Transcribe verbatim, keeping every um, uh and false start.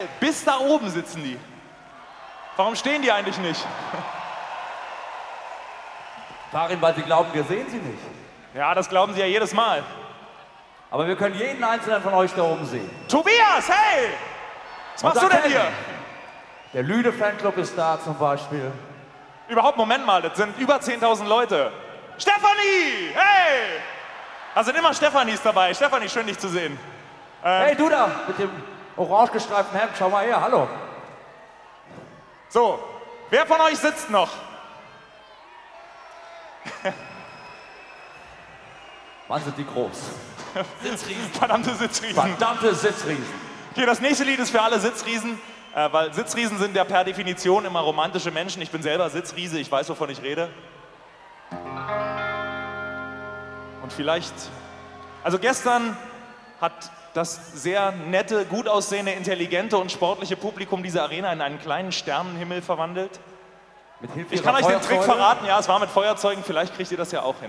Bis da oben sitzen die. Warum stehen die eigentlich nicht? Farin, weil sie glauben, wir sehen sie nicht. Ja, das glauben sie ja jedes Mal. Aber wir können jeden einzelnen von euch da oben sehen. Tobias, hey! Was machst du denn hier? Der Lüde-Fanclub ist da zum Beispiel. Überhaupt, Moment mal, das sind über zehntausend Leute. Stefanie, hey! Da sind immer Stefanis dabei. Stefanie, schön dich zu sehen. Ähm, hey, du da, mit dem orange gestreiften Hemd, schau mal her, hallo. So, wer von euch sitzt noch? Wann sind die groß? Sitzriesen. Verdammte Sitzriesen. Verdammte Sitzriesen. Okay, das nächste Lied ist für alle Sitzriesen, äh, weil Sitzriesen sind ja per Definition immer romantische Menschen. Ich bin selber Sitzriese, ich weiß, wovon ich rede. Und vielleicht, also gestern hat das sehr nette, gut aussehende, intelligente und sportliche Publikum diese Arena in einen kleinen Sternenhimmel verwandelt. Mit Hilfe ich kann euch den Trick Feuerzeuge? verraten, ja, es war mit Feuerzeugen, vielleicht kriegt ihr das ja auch hin.